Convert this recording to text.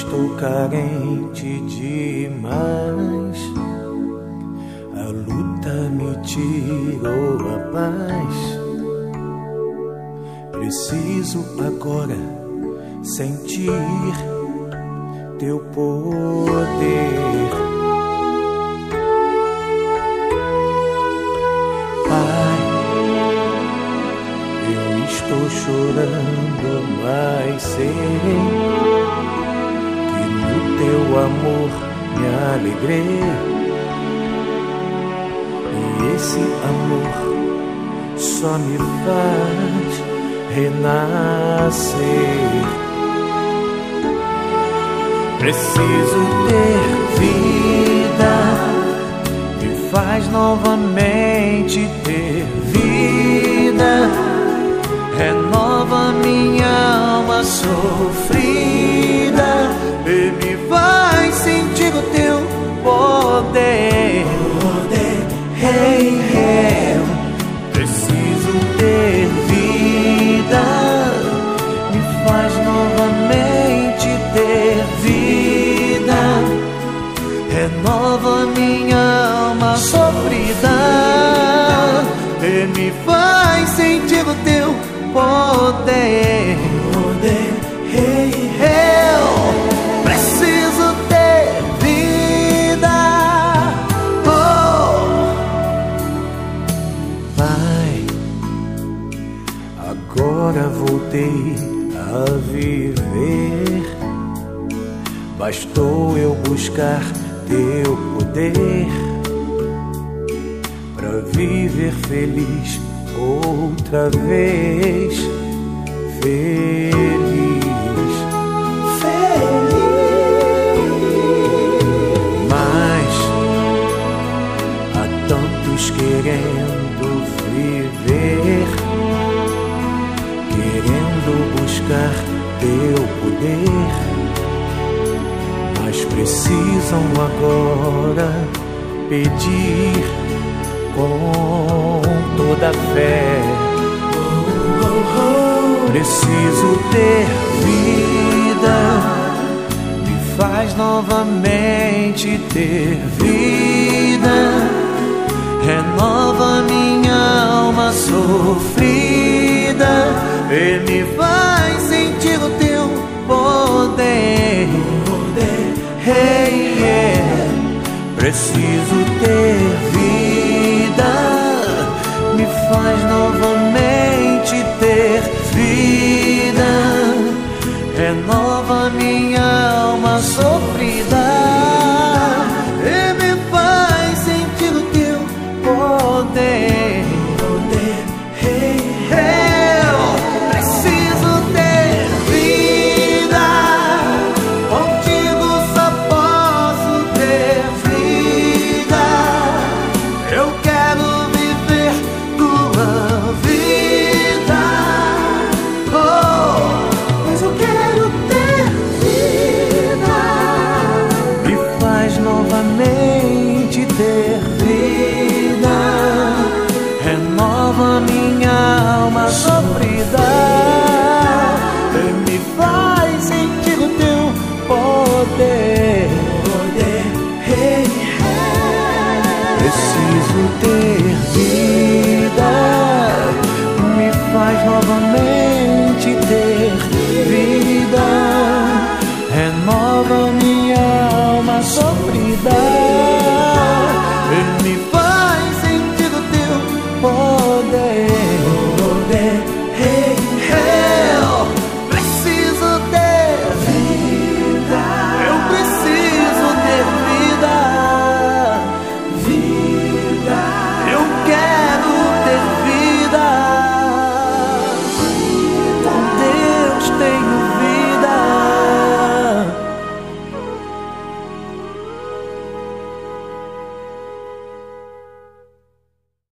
Estou carente demais, a luta me tirou a paz. Preciso agora sentir teu poder. Pai, eu estou chorando, mas sei que no teu amor me alegrei, e esse amor só me faz renascer. Preciso ter vida, me faz novamente ter vida. Renova minha alma sofrida e me faz sentir o teu poder. Hey, hey. Preciso ter vida, me faz novamente ter vida. Renova minha alma sofrida e me faz sentir o teu poder. Hey, hey. Preciso ter vida. Oh. Pai, agora voltei a viver. Bastou eu buscar teu poder pra viver feliz outra vez. Feliz. Mas há tantos querendo viver, querendo buscar teu poder, mas precisam agora pedir com toda a fé. Preciso ter vida, me faz novamente ter vida. Renova minha alma sofrida e me faz sentir o teu poder. Hey, yeah. Preciso ter vida, me faz novamente ter vida. Renova minha alma sofrida e me faz sentir o teu poder. Hey, hey. Preciso ter vida, contigo só posso ter vida. Eu quero viver tua vida. Oh, mas eu quero ter vida. Me faz novamente ter vida. Renova minha alma sofrida e me faz sentir o teu poder. Hey, preciso ter vida, me faz novamente ter vida. Renova minha alma sofrida